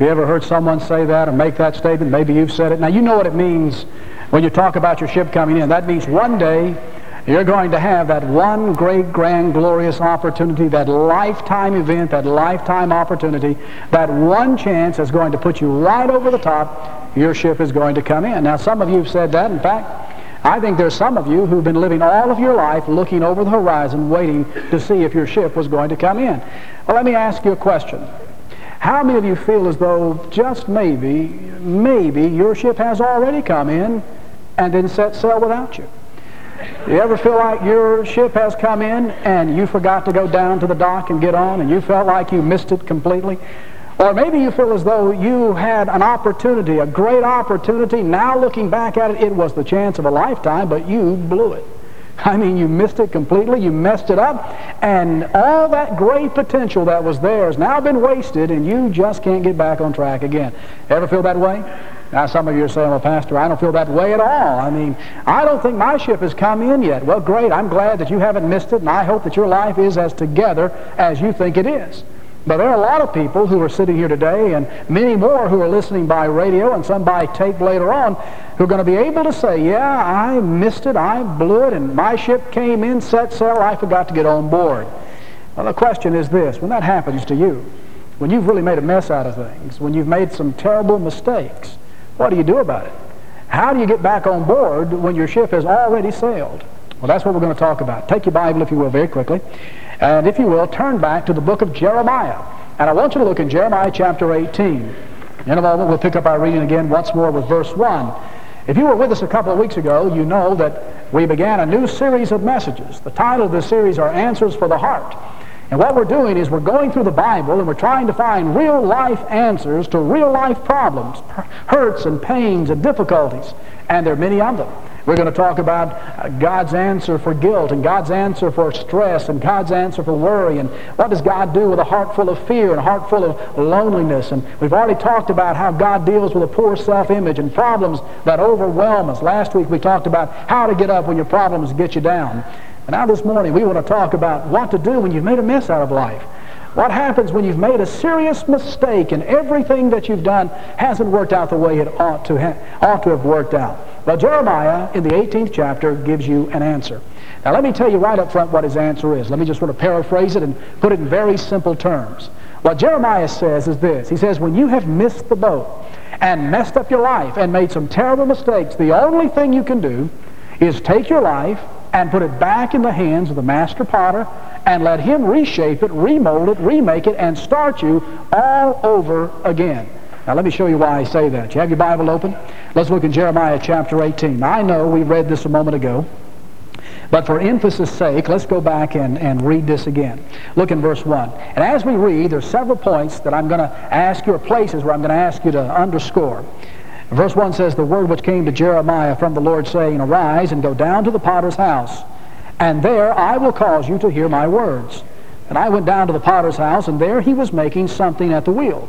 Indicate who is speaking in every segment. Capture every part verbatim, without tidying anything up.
Speaker 1: you ever heard someone say that or make that statement? Maybe you've said it. Now, you know what it means when you talk about your ship coming in. That means one day you're going to have that one great, grand, glorious opportunity, that lifetime event, that lifetime opportunity, that one chance is going to put you right over the top. Your ship is going to come in. Now, some of you have said that. In fact, I think there's some of you who've been living all of your life looking over the horizon, waiting to see if your ship was going to come in. Well, let me ask you a question. How many of you feel as though just maybe, maybe your ship has already come in and then set sail without you? You ever feel like your ship has come in and you forgot to go down to the dock and get on and you felt like you missed it completely? Or maybe you feel as though you had an opportunity, a great opportunity. Now looking back at it, it was the chance of a lifetime, but you blew it. I mean, you missed it completely, you messed it up, and all that great potential that was there has now been wasted, and you just can't get back on track again. Ever feel that way? Now, some of you are saying, well, Pastor, I don't feel that way at all. I mean, I don't think my ship has come in yet. Well, great. I'm glad that you haven't missed it, and I hope that your life is as together as you think it is. But there are a lot of people who are sitting here today, and many more who are listening by radio and some by tape later on, who are going to be able to say, yeah, I missed it, I blew it, and my ship came in, set sail, I forgot to get on board. Well, the question is this: when that happens to you, when you've really made a mess out of things, when you've made some terrible mistakes, what do you do about it? How do you get back on board when your ship has already sailed? Well, that's what we're going to talk about. Take your Bible, if you will, very quickly. And if you will, turn back to the book of Jeremiah. And I want you to look in Jeremiah chapter eighteen. In a moment, we'll pick up our reading again once more with verse one. If you were with us a couple of weeks ago, you know that we began a new series of messages. The title of this series are Answers for the Heart. And what we're doing is we're going through the Bible and we're trying to find real-life answers to real-life problems, hurts and pains and difficulties. And there are many of them. We're going to talk about God's answer for guilt and God's answer for stress and God's answer for worry, and what does God do with a heart full of fear and a heart full of loneliness. And we've already talked about how God deals with a poor self-image and problems that overwhelm us. Last week we talked about how to get up when your problems get you down. And now this morning we want to talk about what to do when you've made a mess out of life. What happens when you've made a serious mistake and everything that you've done hasn't worked out the way it ought to, ha- ought to have worked out? Well, Jeremiah in the eighteenth chapter gives you an answer. Now let me tell you right up front what his answer is. Let me just sort of paraphrase it and put it in very simple terms. What Jeremiah says is this. He says, when you have missed the boat and messed up your life and made some terrible mistakes, the only thing you can do is take your life and put it back in the hands of the master potter and let him reshape it, remold it, remake it, and start you all over again. Now let me show you why I say that. You have your Bible open? Let's look in Jeremiah chapter eighteen. Now I know we read this a moment ago, but for emphasis' sake, let's go back and, and read this again. Look in verse one. And as we read, there's several points that I'm going to ask you, or places where I'm going to ask you to underscore. Verse one says, the word which came to Jeremiah from the Lord, saying, arise and go down to the potter's house, and there I will cause you to hear my words. And I went down to the potter's house, and there he was making something at the wheel.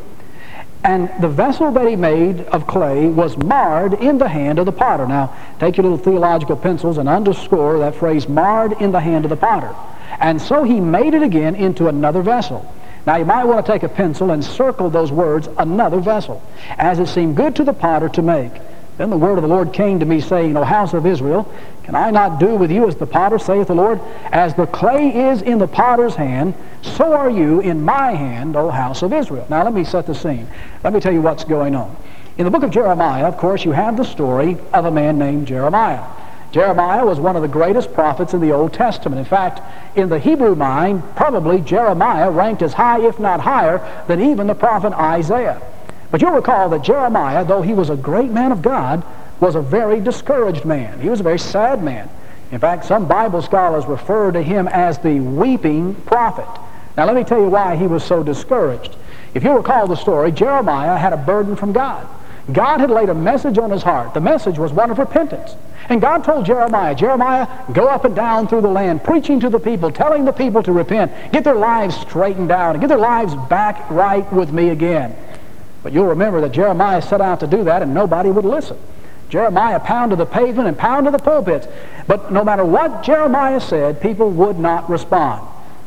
Speaker 1: And the vessel that he made of clay was marred in the hand of the potter. Now, take your little theological pencils and underscore that phrase, marred in the hand of the potter. And so he made it again into another vessel. Now, you might want to take a pencil and circle those words, another vessel, as it seemed good to the potter to make. Then the word of the Lord came to me, saying, O house of Israel, can I not do with you as the potter, saith the Lord? As the clay is in the potter's hand, so are you in my hand, O house of Israel. Now let me set the scene. Let me tell you what's going on. In the book of Jeremiah, of course, you have the story of a man named Jeremiah. Jeremiah was one of the greatest prophets in the Old Testament. In fact, in the Hebrew mind, probably Jeremiah ranked as high, if not higher, than even the prophet Isaiah. But you'll recall that Jeremiah, though he was a great man of God, was a very discouraged man. He was a very sad man. In fact, some Bible scholars refer to him as the weeping prophet. Now let me tell you why he was so discouraged. If you recall the story, Jeremiah had a burden from God. God had laid a message on his heart. The message was one of repentance. And God told Jeremiah, Jeremiah, go up and down through the land, preaching to the people, telling the people to repent, get their lives straightened out, and get their lives back right with me again. But you'll remember that Jeremiah set out to do that, and nobody would listen. Jeremiah pounded the pavement and pounded the pulpits. But no matter what Jeremiah said, people would not respond.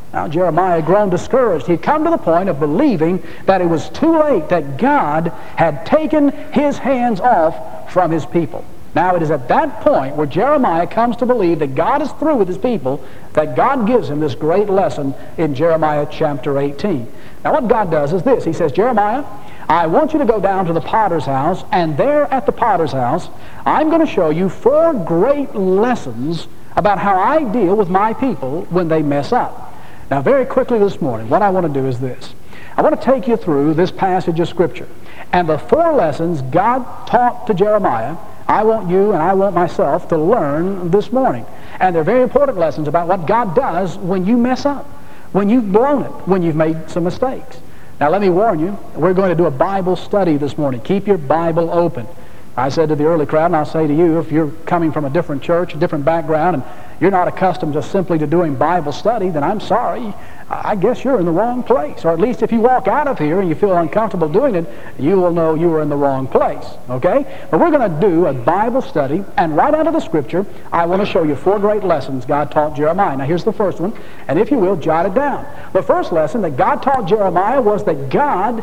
Speaker 1: Now Jeremiah had grown discouraged. He'd come to the point of believing that it was too late, that God had taken his hands off from his people. Now it is at that point where Jeremiah comes to believe that God is through with his people, that God gives him this great lesson in Jeremiah chapter eighteen. Now what God does is this. He says, Jeremiah, I want you to go down to the potter's house, and there at the potter's house, I'm going to show you four great lessons about how I deal with my people when they mess up. Now very quickly this morning, what I want to do is this. I want to take you through this passage of Scripture. And the four lessons God taught to Jeremiah, I want you and I want myself to learn this morning. And they're very important lessons about what God does when you mess up, when you've blown it, when you've made some mistakes. Now let me warn you, we're going to do a Bible study this morning. Keep your Bible open. I said to the early crowd, and I'll say to you, if you're coming from a different church, a different background, and you're not accustomed just simply to doing Bible study, then I'm sorry. I guess you're in the wrong place. Or at least if you walk out of here and you feel uncomfortable doing it, you will know you were in the wrong place. Okay? But we're going to do a Bible study, and right out of the Scripture, I want to show you four great lessons God taught Jeremiah. Now here's the first one, and if you will, jot it down. The first lesson that God taught Jeremiah was that God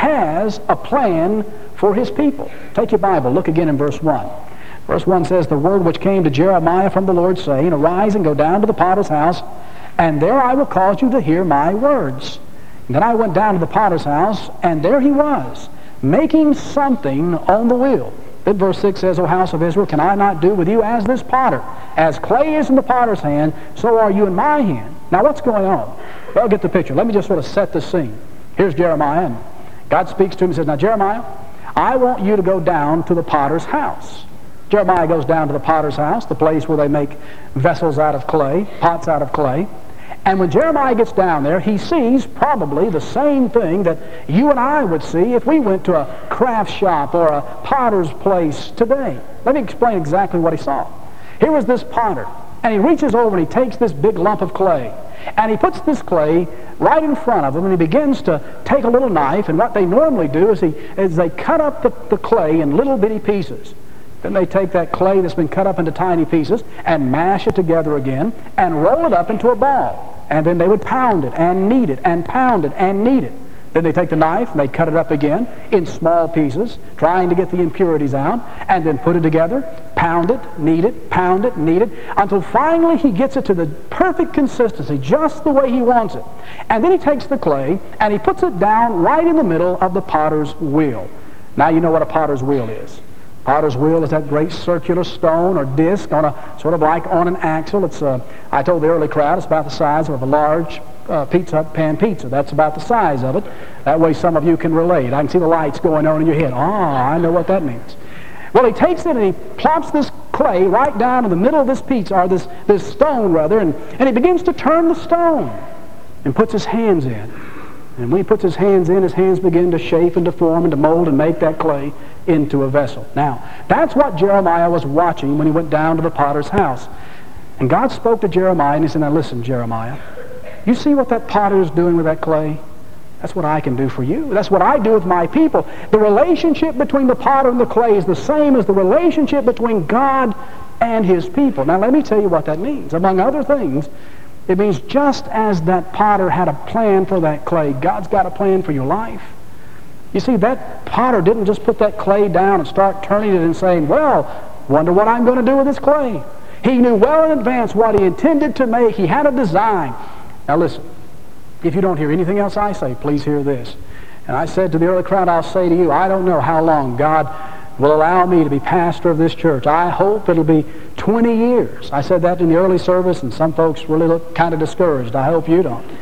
Speaker 1: has a plan for his people. Take your Bible, look again in verse one. Verse one says, the word which came to Jeremiah from the Lord, saying, arise and go down to the potter's house, and there I will cause you to hear my words. And then I went down to the potter's house, and there he was, making something on the wheel. Then verse six says, O house of Israel, can I not do with you as this potter? As clay is in the potter's hand, so are you in my hand. Now what's going on? Well, get the picture. Let me just sort of set the scene. Here's Jeremiah, and God speaks to him and says, now Jeremiah, I want you to go down to the potter's house. Jeremiah goes down to the potter's house, the place where they make vessels out of clay, pots out of clay. And when Jeremiah gets down there, he sees probably the same thing that you and I would see if we went to a craft shop or a potter's place today. Let me explain exactly what he saw. Here was this potter, and he reaches over and he takes this big lump of clay, and he puts this clay right in front of him, and he begins to take a little knife, and what they normally do is, he, is they cut up the, the clay in little bitty pieces. Then they take that clay that's been cut up into tiny pieces and mash it together again and roll it up into a ball. And then they would pound it and knead it and pound it and knead it. Then they take the knife and they cut it up again in small pieces, trying to get the impurities out, and then put it together, pound it, knead it, pound it, knead it, until finally he gets it to the perfect consistency, just the way he wants it. And then he takes the clay and he puts it down right in the middle of the potter's wheel. Now you know what a potter's wheel is. Potter's wheel is that great circular stone or disc on a sort of like on an axle. It's uh, I told the early crowd it's about the size of a large uh, pizza pan pizza. That's about the size of it. That way some of you can relate. I can see the lights going on in your head. Oh, I know what that means. Well, he takes it and he plops this clay right down in the middle of this pizza, or this, this stone rather, and, and he begins to turn the stone and puts his hands in. And when he puts his hands in, his hands begin to shape and to form and to mold and make that clay into a vessel. Now, that's what Jeremiah was watching when he went down to the potter's house. And God spoke to Jeremiah and he said, now listen, Jeremiah, you see what that potter is doing with that clay? That's what I can do for you. That's what I do with my people. The relationship between the potter and the clay is the same as the relationship between God and his people. Now, let me tell you what that means. Among other things, it means just as that potter had a plan for that clay, God's got a plan for your life. You see, that potter didn't just put that clay down and start turning it and saying, well, wonder what I'm going to do with this clay. He knew well in advance what he intended to make. He had a design. Now listen, if you don't hear anything else I say, please hear this. And I said to the early crowd, I'll say to you, I don't know how long God will allow me to be pastor of this church. I hope it'll be twenty years. I said that in the early service, and some folks really look kind of discouraged. I hope you don't.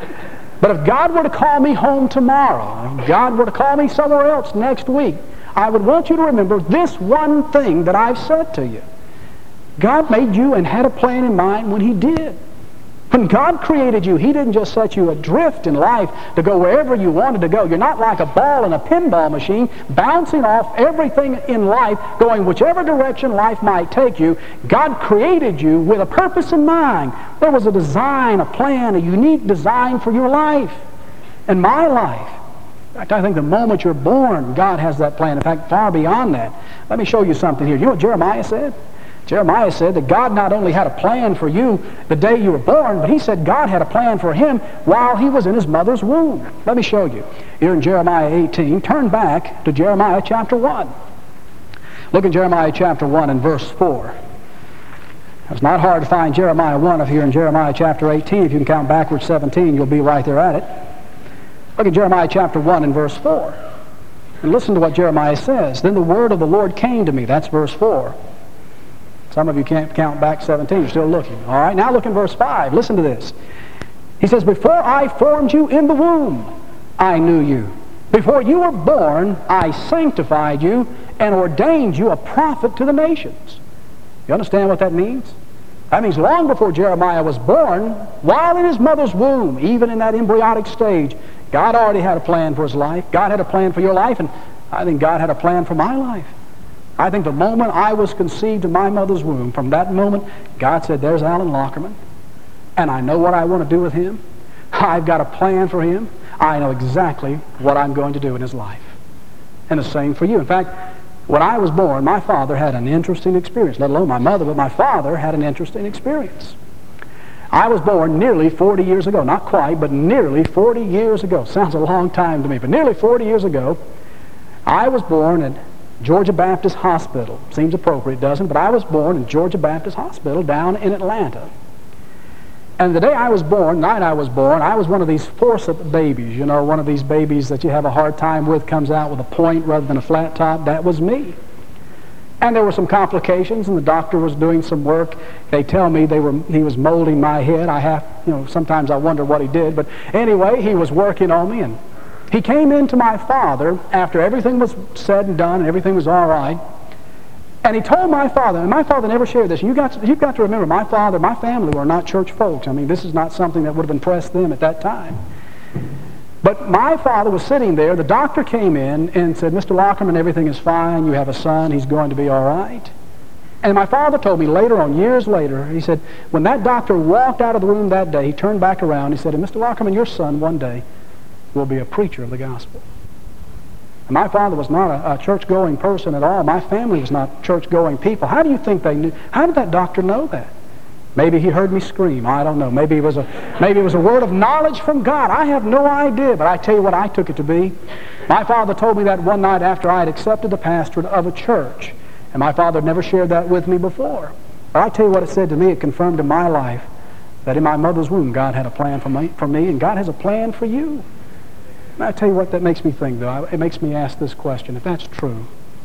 Speaker 1: But if God were to call me home tomorrow, if God were to call me somewhere else next week, I would want you to remember this one thing that I've said to you. God made you and had a plan in mind when he did. When God created you, he didn't just set you adrift in life to go wherever you wanted to go. You're not like a ball in a pinball machine bouncing off everything in life, going whichever direction life might take you. God created you with a purpose in mind. There was a design, a plan, a unique design for your life and my life. In fact, I think the moment you're born, God has that plan. In fact, far beyond that. Let me show you something here. You know what Jeremiah said? Jeremiah said that God not only had a plan for you the day you were born, but he said God had a plan for him while he was in his mother's womb. Let me show you. Here in Jeremiah eighteen, turn back to Jeremiah chapter one. Look at Jeremiah chapter one and verse four. It's not hard to find Jeremiah one if you're in Jeremiah chapter eighteen. If you can count backwards seventeen, you'll be right there at it. Look at Jeremiah chapter one and verse four. And listen to what Jeremiah says. Then the word of the Lord came to me. That's verse four. Some of you can't count back seventeen. You're still looking. All right, now look in verse five. Listen to this. He says, before I formed you in the womb, I knew you. Before you were born, I sanctified you and ordained you a prophet to the nations. You understand what that means? That means long before Jeremiah was born, while in his mother's womb, even in that embryonic stage, God already had a plan for his life. God had a plan for your life, and I think God had a plan for my life. I think the moment I was conceived in my mother's womb, from that moment, God said, there's Alan Lockerman, and I know what I want to do with him. I've got a plan for him. I know exactly what I'm going to do in his life. And the same for you. In fact, when I was born, my father had an interesting experience, let alone my mother, but my father had an interesting experience. I was born nearly forty years ago. Not quite, but nearly forty years ago. Sounds a long time to me, but nearly forty years ago, I was born at Georgia Baptist Hospital. Seems appropriate, doesn't it? But I was born in Georgia Baptist Hospital down in Atlanta. And the day I was born, the night I was born, I was one of these forceps babies. You know, one of these babies that you have a hard time with, comes out with a point rather than a flat top. That was me. And there were some complications, and the doctor was doing some work. They tell me they were he was molding my head. I have, you know, sometimes I wonder what he did. But anyway, he was working on me, and he came in to my father after everything was said and done and everything was all right. And he told my father, and my father never shared this. You got to, you've got to remember, my father, my family were not church folks. I mean, this is not something that would have impressed them at that time. But my father was sitting there. The doctor came in and said, Mister Lockerman, everything is fine. You have a son. He's going to be all right. And my father told me later on, years later, he said, when that doctor walked out of the room that day, he turned back around. He said, Mister Lockerman, your son one day will be a preacher of the gospel. And my father was not a, a church-going person at all. My family was not church-going people. How do you think they knew? How did that doctor know that? Maybe he heard me scream. I don't know. Maybe it was a maybe it was a word of knowledge from God. I have no idea, but I tell you what I took it to be. My father told me that one night after I had accepted the pastorate of a church, and my father had never shared that with me before. But I tell you what it said to me. It confirmed in my life that in my mother's womb, God had a plan for me, for me, and God has a plan for you. And I tell you what that makes me think, though. It makes me ask this question: if that's true,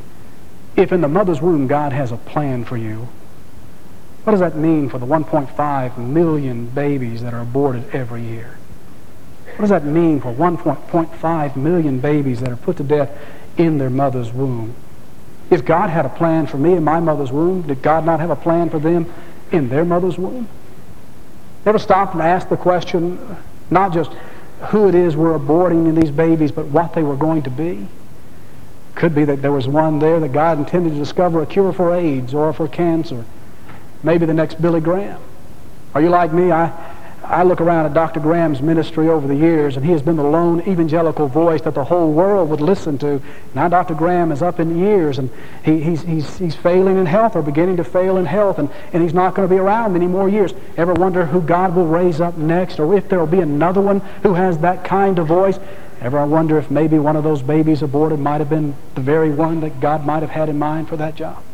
Speaker 1: if in the mother's womb God has a plan for you, what does that mean for the one point five million babies that are aborted every year? What does that mean for one point five million babies that are put to death in their mother's womb? If God had a plan for me in my mother's womb, did God not have a plan for them in their mother's womb? Never stopped and asked the question, not just who it is we're aborting in these babies, but what they were going to be. Could be that there was one there that God intended to discover a cure for AIDS or for cancer. Maybe the next Billy Graham. Are you like me? I, I look around at Doctor Graham's ministry over the years, and he has been the lone evangelical voice that the whole world would listen to. Now Doctor Graham is up in years, and he, he's, he's, he's failing in health, or beginning to fail in health, and, and he's not going to be around many more years. Ever wonder who God will raise up next, or if there will be another one who has that kind of voice? Ever wonder if maybe one of those babies aborted might have been the very one that God might have had in mind for that job?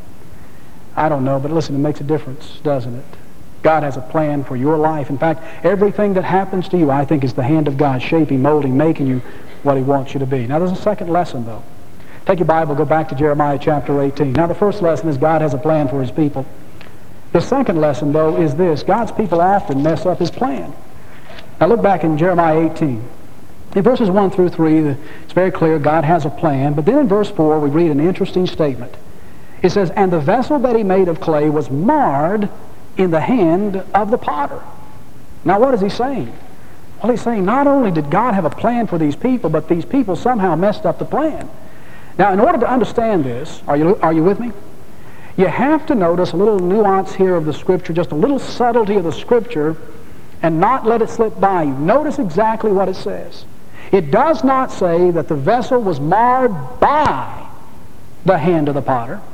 Speaker 1: I don't know, but listen, it makes a difference, doesn't it? God has a plan for your life. In fact, everything that happens to you, I think, is the hand of God shaping, molding, making you what He wants you to be. Now, there's a second lesson, though. Take your Bible, go back to Jeremiah chapter eighteen. Now, the first lesson is God has a plan for His people. The second lesson, though, is this: God's people often mess up His plan. Now, look back in Jeremiah eighteen. In verses one through three, it's very clear God has a plan. But then in verse four, we read an interesting statement. It says, "And the vessel that He made of clay was marred in the hand of the potter." Now, what is he saying? Well, he's saying not only did God have a plan for these people, but these people somehow messed up the plan. Now, in order to understand this, are you, are you with me? You have to notice a little nuance here of the Scripture, just a little subtlety of the Scripture, and not let it slip by you. Notice exactly what it says. It does not say that the vessel was marred by the hand of the potter,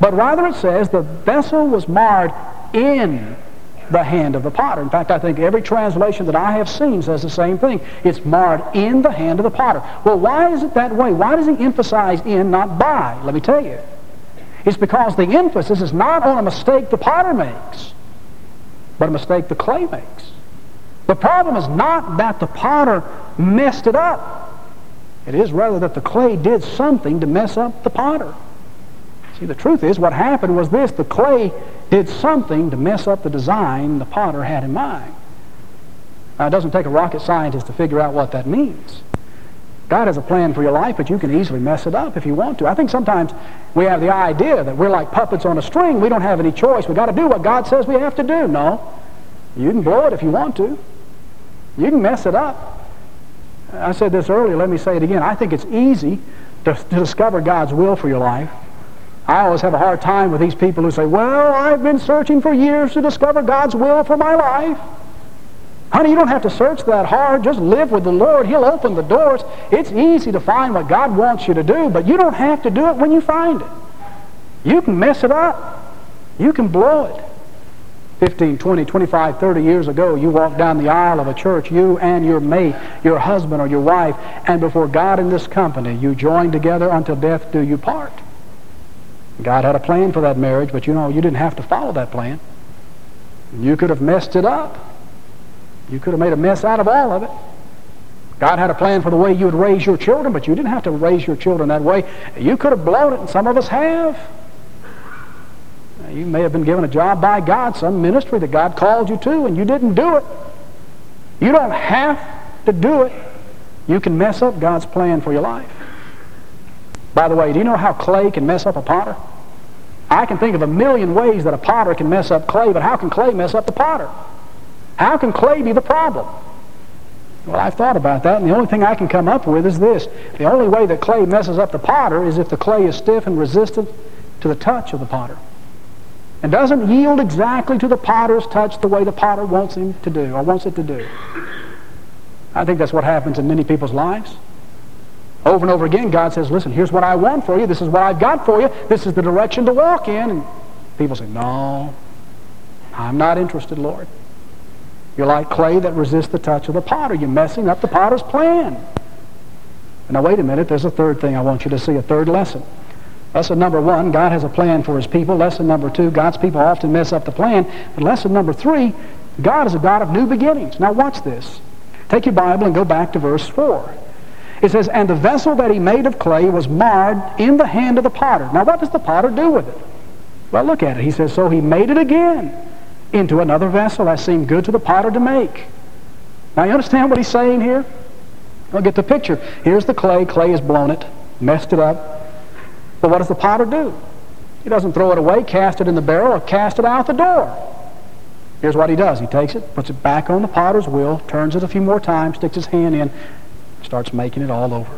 Speaker 1: but rather it says the vessel was marred in the hand of the potter. In fact, I think every translation that I have seen says the same thing. It's marred in the hand of the potter. Well, why is it that way? Why does he emphasize in, not by? Let me tell you. It's because the emphasis is not on a mistake the potter makes, but a mistake the clay makes. The problem is not that the potter messed it up. It is rather that the clay did something to mess up the potter. See, the truth is, what happened was this: the clay did something to mess up the design the potter had in mind. Now, it doesn't take a rocket scientist to figure out what that means. God has a plan for your life, but you can easily mess it up if you want to. I think sometimes we have the idea that we're like puppets on a string. We don't have any choice. We've got to do what God says we have to do. No. You can blow it if you want to. You can mess it up. I said this earlier. Let me say it again. I think it's easy to, to discover God's will for your life. I always have a hard time with these people who say, well, I've been searching for years to discover God's will for my life. Honey, you don't have to search that hard. Just live with the Lord. He'll open the doors. It's easy to find what God wants you to do, but you don't have to do it when you find it. You can mess it up. You can blow it. fifteen, twenty, twenty-five, thirty years ago, you walked down the aisle of a church, you and your mate, your husband or your wife, and before God and this company, you joined together until death do you part. God had a plan for that marriage, but you know, you didn't have to follow that plan. You could have messed it up. You could have made a mess out of all of it. God had a plan for the way you would raise your children, but you didn't have to raise your children that way. You could have blown it, and some of us have. You may have been given a job by God, some ministry that God called you to, and you didn't do it. You don't have to do it. You can mess up God's plan for your life. By the way, do you know how clay can mess up a potter? I can think of a million ways that a potter can mess up clay, but how can clay mess up the potter? How can clay be the problem? Well, I've thought about that, and the only thing I can come up with is this. The only way that clay messes up the potter is if the clay is stiff and resistant to the touch of the potter, and doesn't yield exactly to the potter's touch the way the potter wants him to do, or wants it to do. I think that's what happens in many people's lives. Over and over again, God says, listen, here's what I want for you. This is what I've got for you. This is the direction to walk in. And people say, no, I'm not interested, Lord. You're like clay that resists the touch of the potter. You're messing up the potter's plan. And now wait a minute, there's a third thing I want you to see, a third lesson. Lesson number one, God has a plan for his people. Lesson number two, God's people often mess up the plan. And lesson number three, God is a God of new beginnings. Now watch this. Take your Bible and go back to verse four. It says, and the vessel that he made of clay was marred in the hand of the potter. Now what does the potter do with it? Well, look at it. He says, so he made it again into another vessel that seemed good to the potter to make. Now you understand what he's saying here? Well, get the picture. Here's the clay. Clay has blown it, messed it up. But what does the potter do? He doesn't throw it away, cast it in the barrel, or cast it out the door. Here's what he does. He takes it, puts it back on the potter's wheel, turns it a few more times, sticks his hand in, starts making it all over.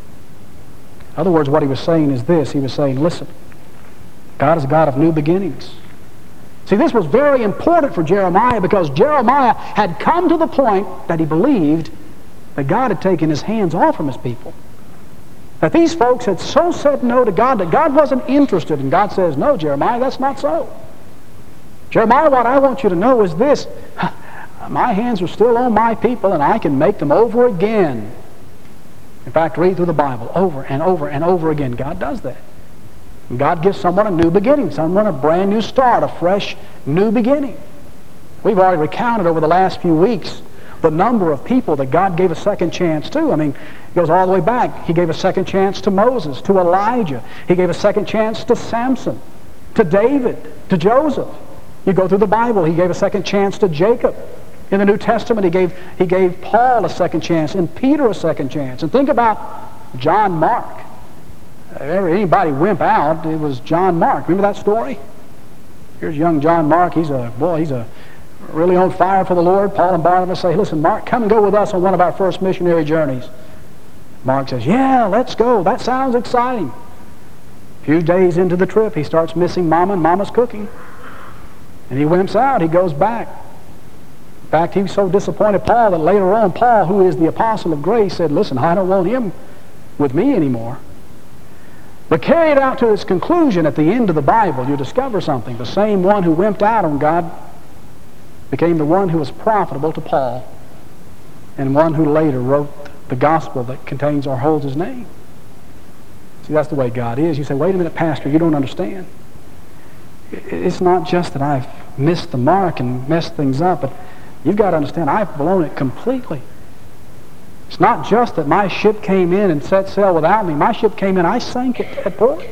Speaker 1: In other words, what he was saying is this. He was saying, listen, God is a God of new beginnings. See, this was very important for Jeremiah because Jeremiah had come to the point that he believed that God had taken his hands off from his people. That these folks had so said no to God that God wasn't interested. And God says, no, Jeremiah, that's not so. Jeremiah, what I want you to know is this. My hands are still on my people and I can make them over again. In fact, read through the Bible over and over and over again. God does that. And God gives someone a new beginning, someone a brand new start, a fresh new beginning. We've already recounted over the last few weeks the number of people that God gave a second chance to. I mean, it goes all the way back. He gave a second chance to Moses, to Elijah. He gave a second chance to Samson, to David, to Joseph. You go through the Bible, he gave a second chance to Jacob. In the New Testament, he gave, he gave Paul a second chance and Peter a second chance. And think about John Mark. If anybody wimp out, it was John Mark. Remember that story? Here's young John Mark. He's a, boy, he's a really on fire for the Lord. Paul and Barnabas say, listen, Mark, come and go with us on one of our first missionary journeys. Mark says, yeah, let's go. That sounds exciting. A few days into the trip, he starts missing Mama and Mama's cooking. And he wimps out. He goes back. In fact, he was so disappointed, Paul, that later on, Paul, who is the apostle of grace, said, listen, I don't want him with me anymore. But carry it out to its conclusion at the end of the Bible, you discover something. The same one who wimped out on God became the one who was profitable to Paul, and one who later wrote the gospel that contains or holds his name. See, that's the way God is. You say, wait a minute, Pastor, you don't understand. It's not just that I've missed the mark and messed things up, but you've got to understand, I've blown it completely. It's not just that my ship came in and set sail without me. My ship came in, I sank it at port.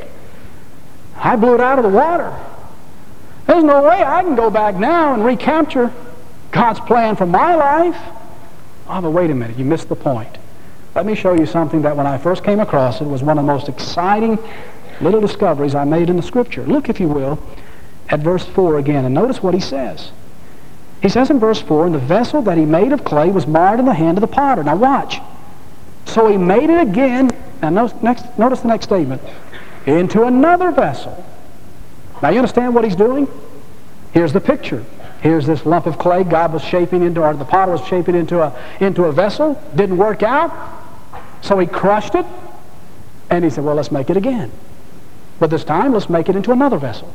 Speaker 1: I blew it out of the water. There's no way I can go back now and recapture God's plan for my life. Oh, but wait a minute, you missed the point. Let me show you something that when I first came across it was one of the most exciting little discoveries I made in the Scripture. Look, if you will, at verse four again, and notice what he says. He says in verse four, and the vessel that he made of clay was marred in the hand of the potter. Now watch. So he made it again, and notice, next, notice the next statement, into another vessel. Now you understand what he's doing? Here's the picture. Here's this lump of clay God was shaping into, or the potter was shaping into a, into a vessel. Didn't work out. So he crushed it, and he said, well, let's make it again. But this time, let's make it into another vessel.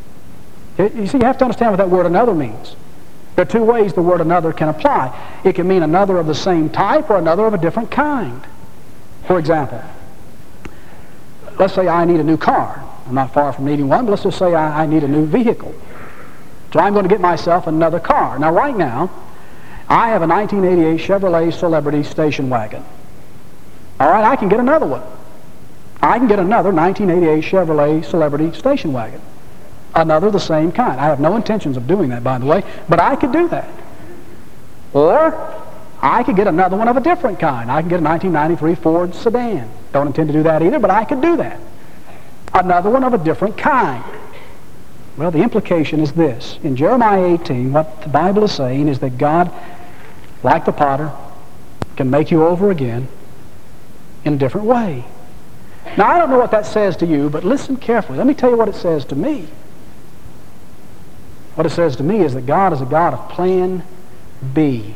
Speaker 1: You see, you have to understand what that word another means. There are two ways the word another can apply. It can mean another of the same type or another of a different kind. For example, let's say I need a new car. I'm not far from needing one, but let's just say I, I need a new vehicle. So I'm going to get myself another car. Now, right now, I have a nineteen eighty-eight Chevrolet Celebrity station wagon. All right, I can get another one. I can get another nineteen eighty-eight Chevrolet Celebrity station wagon. Another the same kind. I have no intentions of doing that, by the way, but I could do that. Or I could get another one of a different kind. I can get a nineteen ninety-three Ford sedan. Don't intend to do that either, but I could do that. Another one of a different kind. Well, the implication is this. In Jeremiah eighteen, what the Bible is saying is that God, like the potter, can make you over again in a different way. Now, I don't know what that says to you, but listen carefully. Let me tell you what it says to me. What it says to me is that God is a God of plan B.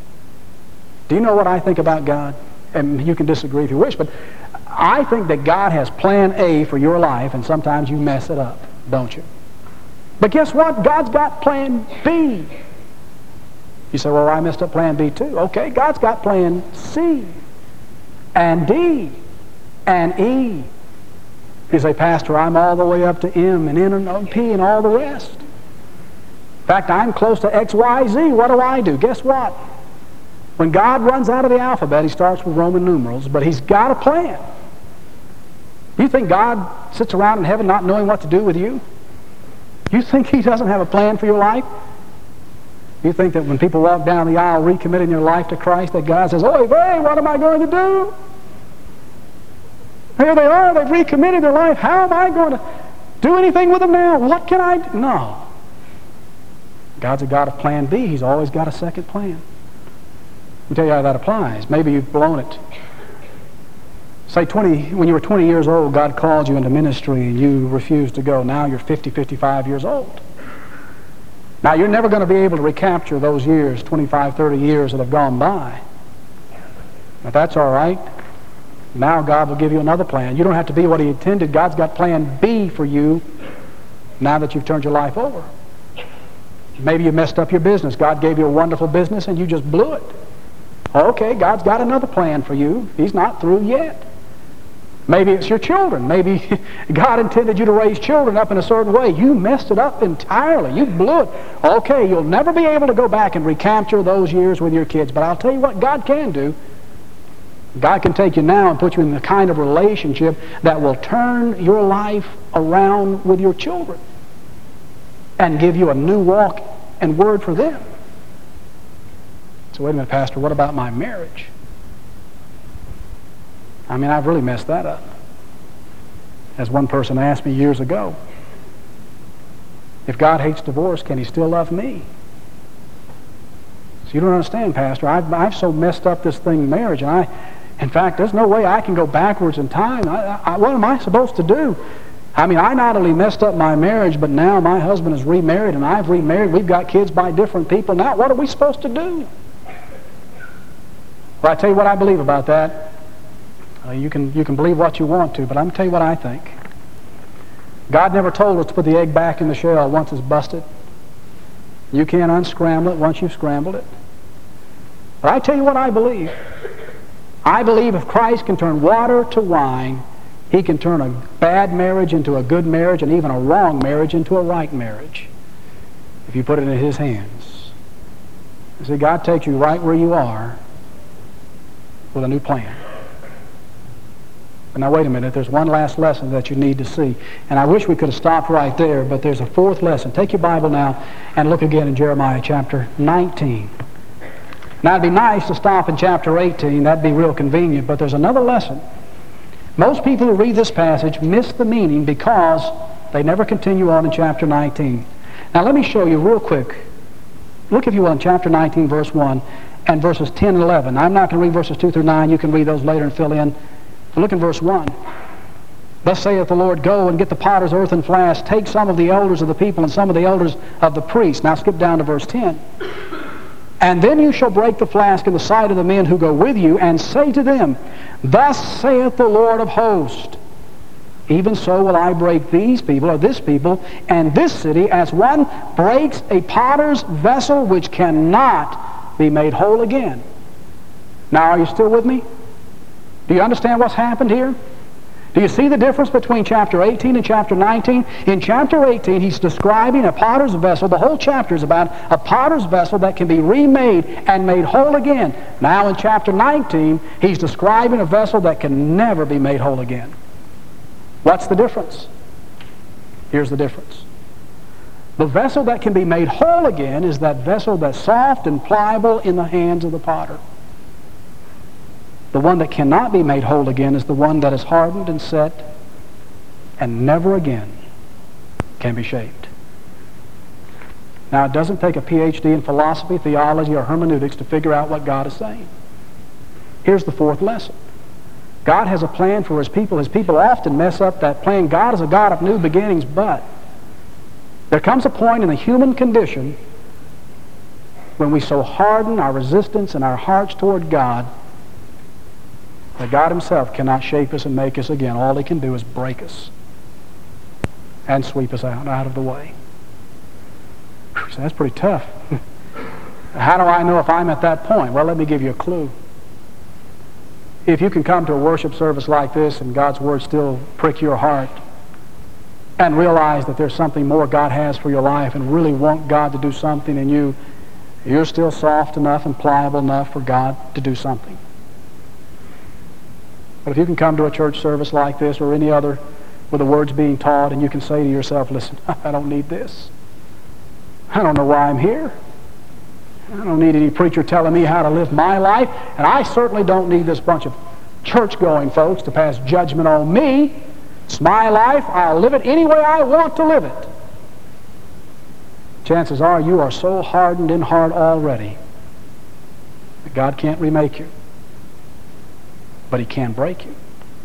Speaker 1: Do you know what I think about God? And you can disagree if you wish, but I think that God has plan A for your life, and sometimes you mess it up, don't you? But guess what? God's got plan B. You say, well, I messed up plan B too. Okay, God's got plan C and D and E. You say, Pastor, I'm all the way up to M and N and P and all the rest. In fact, I'm close to X, Y, Z. What do I do? Guess what? When God runs out of the alphabet, he starts with Roman numerals, but he's got a plan. You think God sits around in heaven not knowing what to do with you? You think he doesn't have a plan for your life? You think that when people walk down the aisle recommitting their life to Christ, that God says, oh, hey, what am I going to do? Here they are, they've recommitted their life. How am I going to do anything with them now? What can I do? No. God's a God of plan B. He's always got a second plan. Let me tell you how that applies. Maybe you've blown it. Say twenty, when you were twenty years old, God called you into ministry and you refused to go. Now you're fifty, fifty-five years old. Now you're never going to be able to recapture those years, twenty-five, thirty years that have gone by. But that's all right. Now God will give you another plan. You don't have to be what he intended. God's got plan B for you now that you've turned your life over. Maybe you messed up your business. God gave you a wonderful business and you just blew it. Okay, God's got another plan for you. He's not through yet. Maybe it's your children. Maybe God intended you to raise children up in a certain way. You messed it up entirely. You blew it. Okay, you'll never be able to go back and recapture those years with your kids. But I'll tell you what God can do. God can take you now and put you in the kind of relationship that will turn your life around with your children and give you a new walk and word for them. So wait a minute, Pastor, what about my marriage? I mean, I've really messed that up. As one person asked me years ago, if God hates divorce, can he still love me? So you don't understand, Pastor. I've, I've so messed up this thing, marriage, and I, in fact, there's no way I can go backwards in time. I, I, what am I supposed to do? I mean, I not only messed up my marriage, but now my husband is remarried, and I've remarried. We've got kids by different people. Now, what are we supposed to do? Well, I tell you what I believe about that. Uh, you can you can believe what you want to, but I'm going to tell you what I think. God never told us to put the egg back in the shell once it's busted. You can't unscramble it once you've scrambled it. But I tell you what I believe. I believe if Christ can turn water to wine, He can turn a bad marriage into a good marriage, and even a wrong marriage into a right marriage, if you put it in His hands. You see, God takes you right where you are with a new plan. But now wait a minute, there's one last lesson that you need to see. And I wish we could have stopped right there, but there's a fourth lesson. Take your Bible now and look again in Jeremiah chapter nineteen. Now it'd be nice to stop in chapter eighteen, that'd be real convenient, but there's another lesson. Most people who read this passage miss the meaning because they never continue on in chapter nineteen. Now let me show you real quick. Look, if you will, in chapter nineteen, verse one, and verses ten and eleven. Now, I'm not going to read verses two through nine. You can read those later and fill in. But look in verse one. Thus saith the Lord, go and get the potter's earthen flask. Take some of the elders of the people and some of the elders of the priests. Now skip down to verse ten. And then you shall break the flask in the sight of the men who go with you, and say to them, thus saith the Lord of hosts, even so will I break these people, or this people, and this city, as one breaks a potter's vessel which cannot be made whole again. Now, are you still with me? Do you understand what's happened here? Do you see the difference between chapter eighteen and chapter nineteen? In chapter eighteen, he's describing a potter's vessel. The whole chapter is about a potter's vessel that can be remade and made whole again. Now in chapter nineteen, he's describing a vessel that can never be made whole again. What's the difference? Here's the difference. The vessel that can be made whole again is that vessel that's soft and pliable in the hands of the potter. The one that cannot be made whole again is the one that is hardened and set and never again can be shaped. Now, it doesn't take a P H D in philosophy, theology, or hermeneutics to figure out what God is saying. Here's the fourth lesson. God has a plan for His people. His people often mess up that plan. God is a God of new beginnings, but there comes a point in the human condition when we so harden our resistance and our hearts toward God that God Himself cannot shape us and make us again. All He can do is break us and sweep us out, out of the way. So that's pretty tough. How do I know if I'm at that point? Well, let me give you a clue. If you can come to a worship service like this and God's Word still prick your heart and realize that there's something more God has for your life and really want God to do something in you, you're still soft enough and pliable enough for God to do something. But if you can come to a church service like this or any other with the words being taught and you can say to yourself, listen, I don't need this. I don't know why I'm here. I don't need any preacher telling me how to live my life, and I certainly don't need this bunch of church-going folks to pass judgment on me. It's my life. I'll live it any way I want to live it. Chances are you are so hardened in heart already that God can't remake you, but He can break you.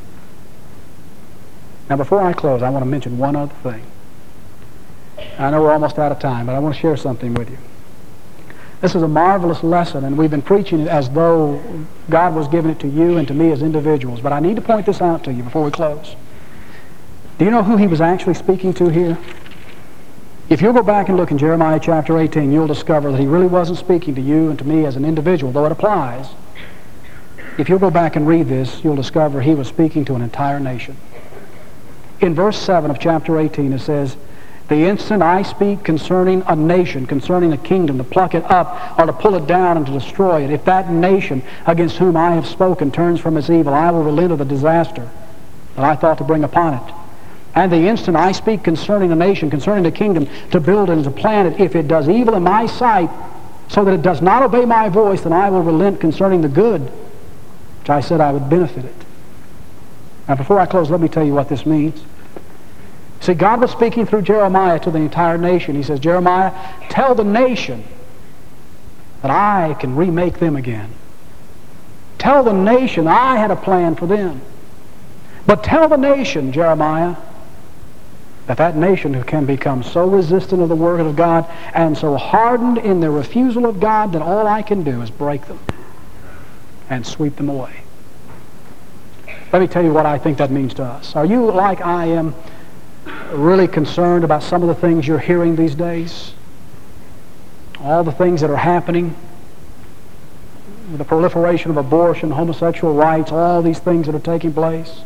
Speaker 1: Now, before I close, I want to mention one other thing. I know we're almost out of time, but I want to share something with you. This is a marvelous lesson, and we've been preaching it as though God was giving it to you and to me as individuals. But I need to point this out to you before we close. Do you know who He was actually speaking to here? If you'll go back and look in Jeremiah chapter eighteen, you'll discover that He really wasn't speaking to you and to me as an individual, though it applies. If you'll go back and read this, you'll discover He was speaking to an entire nation. In verse seven of chapter eighteen, it says, the instant I speak concerning a nation, concerning a kingdom, to pluck it up or to pull it down and to destroy it, if that nation against whom I have spoken turns from its evil, I will relent of the disaster that I thought to bring upon it. And the instant I speak concerning a nation, concerning a kingdom, to build it and to plant it, if it does evil in my sight, so that it does not obey my voice, then I will relent concerning the good, which I said I would benefit it. Now, before I close, let me tell you what this means. See, God was speaking through Jeremiah to the entire nation. He says, Jeremiah, tell the nation that I can remake them again. Tell the nation I had a plan for them. But tell the nation, Jeremiah, that that nation who can become so resistant of the word of God and so hardened in their refusal of God that all I can do is break them and sweep them away. Let me tell you what I think that means to us. Are you, like I am, really concerned about some of the things you're hearing these days? All the things that are happening, the proliferation of abortion, homosexual rights, all these things that are taking place.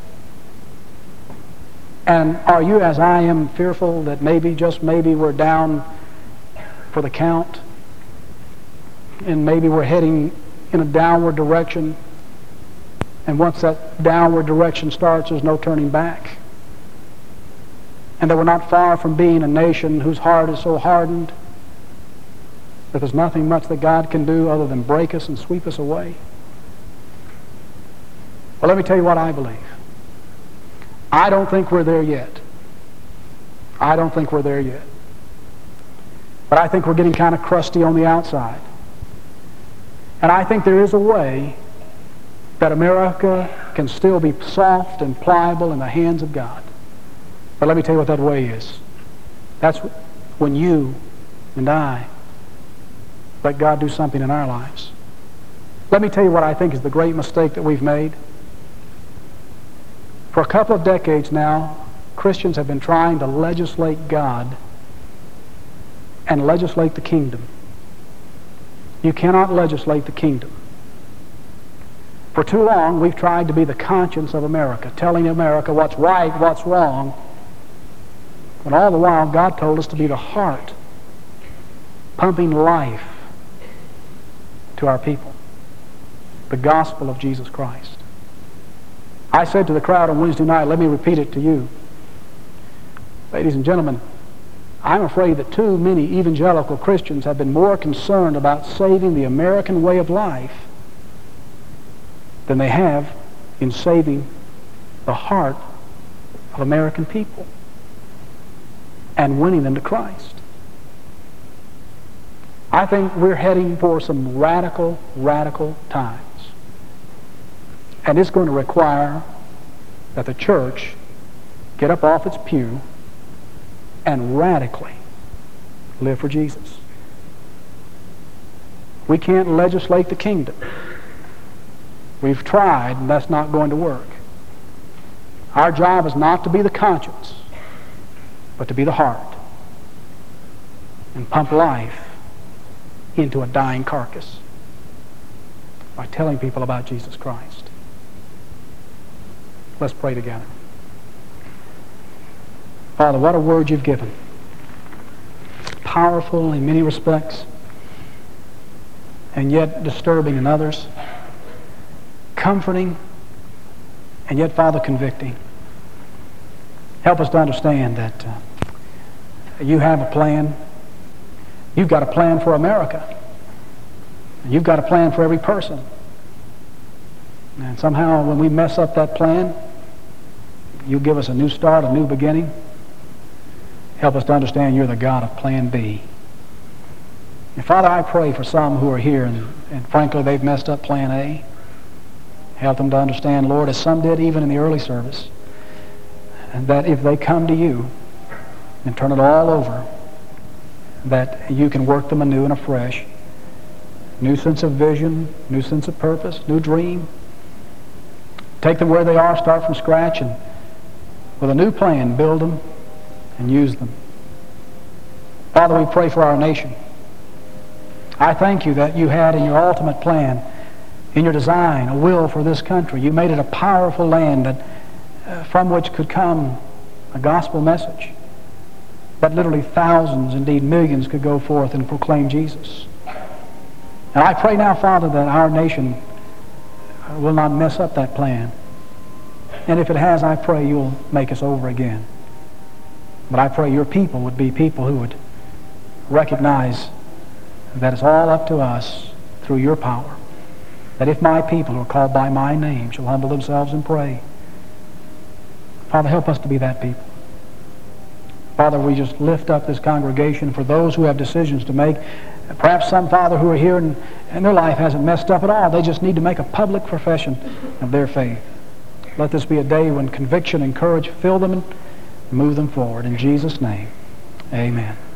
Speaker 1: And are you, as I am, fearful that maybe, just maybe, we're down for the count? And maybe we're heading in a downward direction. And once that downward direction starts, there's no turning back. And that we're not far from being a nation whose heart is so hardened that there's nothing much that God can do other than break us and sweep us away. Well, let me tell you what I believe. I don't think we're there yet. I don't think we're there yet. But I think we're getting kind of crusty on the outside. And I think there is a way that America can still be soft and pliable in the hands of God. But let me tell you what that way is. That's when you and I let God do something in our lives. Let me tell you what I think is the great mistake that we've made. For a couple of decades now, Christians have been trying to legislate God and legislate the kingdom. You cannot legislate the kingdom. For too long, we've tried to be the conscience of America, telling America what's right, what's wrong, when all the while God told us to be the heart, pumping life to our people, the gospel of Jesus Christ. I said to the crowd on Wednesday night, let me repeat it to you. Ladies and gentlemen, I'm afraid that too many evangelical Christians have been more concerned about saving the American way of life than they have in saving the heart of American people and winning them to Christ. I think we're heading for some radical, radical times. And it's going to require that the church get up off its pew and radically live for Jesus. We can't legislate the kingdom. We've tried, and that's not going to work. Our job is not to be the conscience, but to be the heart and pump life into a dying carcass by telling people about Jesus Christ. Let's pray together. Father, what a word you've given. Powerful in many respects, and yet disturbing in others. Comforting, and yet, Father, convicting. Help us to understand that uh, you have a plan. You've got a plan for America. And you've got a plan for every person. And somehow when we mess up that plan, you give us a new start, a new beginning. Help us to understand you're the God of plan B. And Father, I pray for some who are here and, and frankly they've messed up plan A. Help them to understand, Lord, as some did even in the early service, and that if they come to you and turn it all over, that you can work them anew and afresh. New sense of vision, new sense of purpose, new dream. Take them where they are, start from scratch, and with a new plan, build them and use them. Father, we pray for our nation. I thank you that you had in your ultimate plan, in your design, a will for this country. You made it a powerful land that, uh, from which could come a gospel message, that literally thousands, indeed millions, could go forth and proclaim Jesus. And I pray now, Father, that our nation will not mess up that plan. And if it has, I pray you'll make us over again. But I pray your people would be people who would recognize that it's all up to us through your power. That if my people who are called by my name shall humble themselves and pray. Father, help us to be that people. Father, we just lift up this congregation for those who have decisions to make. Perhaps some, Father, who are here and, and their life hasn't messed up at all. They just need to make a public profession of their faith. Let this be a day when conviction and courage fill them and move them forward. In Jesus' name, amen.